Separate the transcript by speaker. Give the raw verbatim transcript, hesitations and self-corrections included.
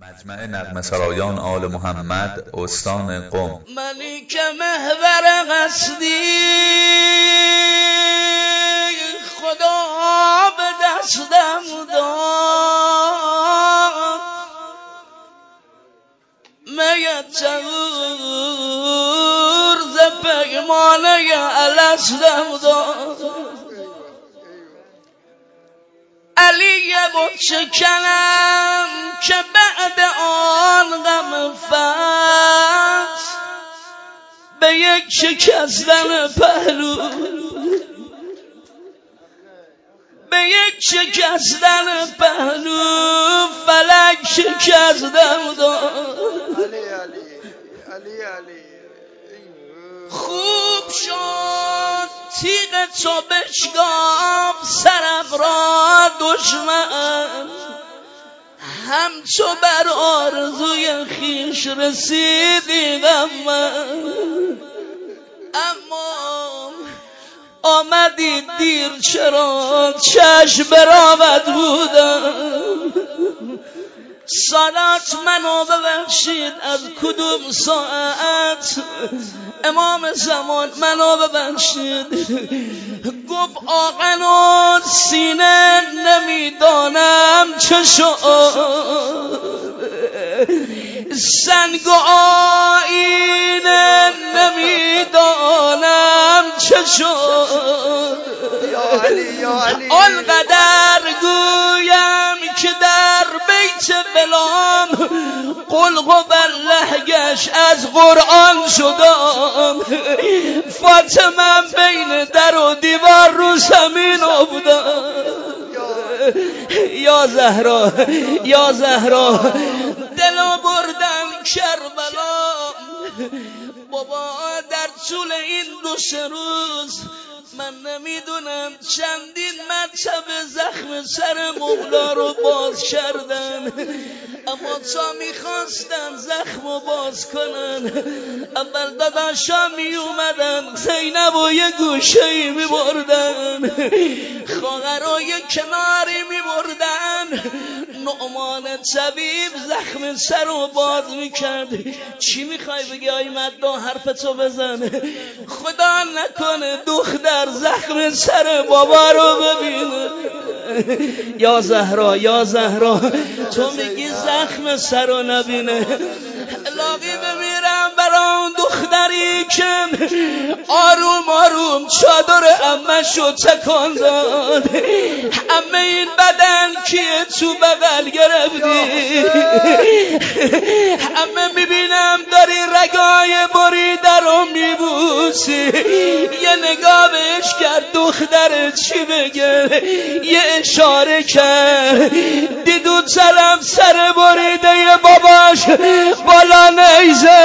Speaker 1: مجمع نغمه سرایان آل محمد استان قم.
Speaker 2: منی که محور قصدی خدا به دستم داد، میتور ز پیمانه الستم داد. علی بود شکنم که بعد آن غم فتح به یک شکستن پهلو، به یک شکستن پهلو فلک شکستم داد. خوب شد تیغ تو بشکاف سرم را دشمن، همچو بر آرزوی خیش رسیدی غم من. اما آمدی دیر چرا چشم براود بودم. سالات منو ببخشید از کدوم ساعت، امام زمان منو ببخشید. گفت آقن و سینه نمیدانم چه شد، سنگ و آینه نمیدانم چه شد. آنقدر گویم که در بیت بلام قلق و بله گشت از قرآن شدم. فاطمه بین در و دیوار رو زمین افتاد. یا زهرا یا زهرا دلو بردن کربلا. بابا در طول این دو سه روز من نمیدونم چندین مرتب زخم سر مولا رو باز کردن، اما تا میخواستن زخم رو باز کنن اول داداشا می اومدن زینب و یه گوشه‌ای می بردن، خواهر رو یه کناری می بردن. نعمان طبیب زخم سر رو باز میکرد. چی میخوای بگی آی مددا حرفتو بزن؟ خدا نکنه دختر زخم سر بابا رو ببینه. یا زهرا یا زهرا تو میگی زخم سر رو نبینه. لاغی بمیرم برا اون دختری که آروم آروم چادر امشو تکان داد. امه این بدن کیه تو بغل گرفتی؟ امه میبینم داری رگای بریده رو میبوسی. یه نگاه بهش کرد دختر چی بگه، یه اشاره کرد دیدو سلام سر بریده باباش بالا نیزه